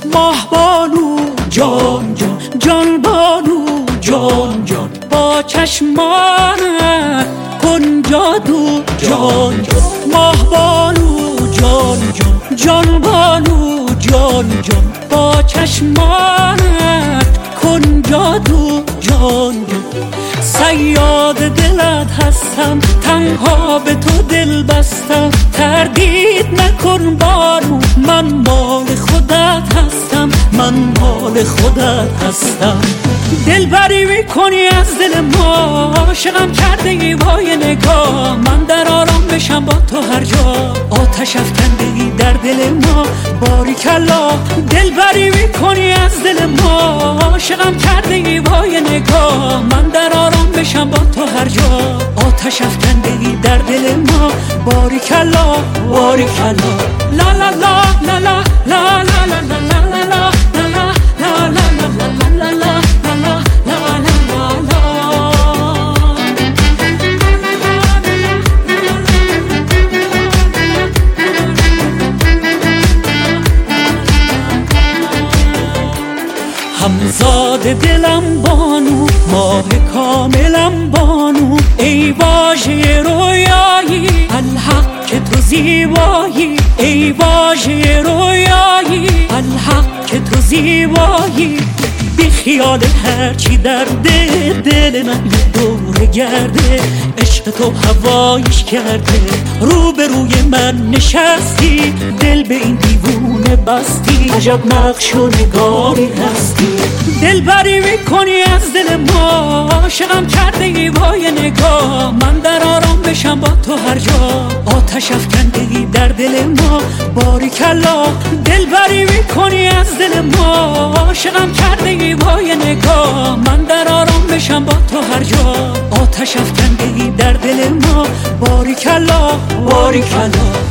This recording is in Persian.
ماه بانو جان جان، جان بانو جان جان، با چشمانت کن جادو جان جان. ماه بانو جان جان، جان بانو جان جان، با چشمانت کن جادو جان جان. صیاد دلت هستم، تنها به تو دل بستم، تردید نکن بانو، من مال خودت هستم، من مال خودت هستم. دلبری میکنی از دل ما، عاشقم کرده ای وای نگاه، من در آرام بشم با تو هر جا، آتش افکنده ای در دل ما باریکلا. دلبری میکنی از دل ما، عاشقم کرده ای وای نگاه، من در آرام بشم با تو هر جا، آتش افکنده ای در دل ما باریکلا باریکلا. لا لا لا لا لا لا لا لا لا لا همزاد دلم بانو، ماه کاملم بانو، ای واژه رویایی الحق که تو زیبایی، ای واژه رویایی الحق که تو زیبایی. بی خیال هرچی در دل من دور گرده، عشق تو هوایش کرده، رو به روی من نشستی، دل به این دیوونه بستی، عجب نقش و نگاری هستی. دلبری میکنی از دل ما، عاشقم کرده ای وای نگاه، من در آرام بشم با تو هر جا، آتش افکنده ای در دل ما باریکلا. دلبری میکنی از دل ما، عاشقم کرده ای وای نگاه، من در آرام بشم با تو هر جا، آتش افکنده ای در دل ما باریکلا باریکلا.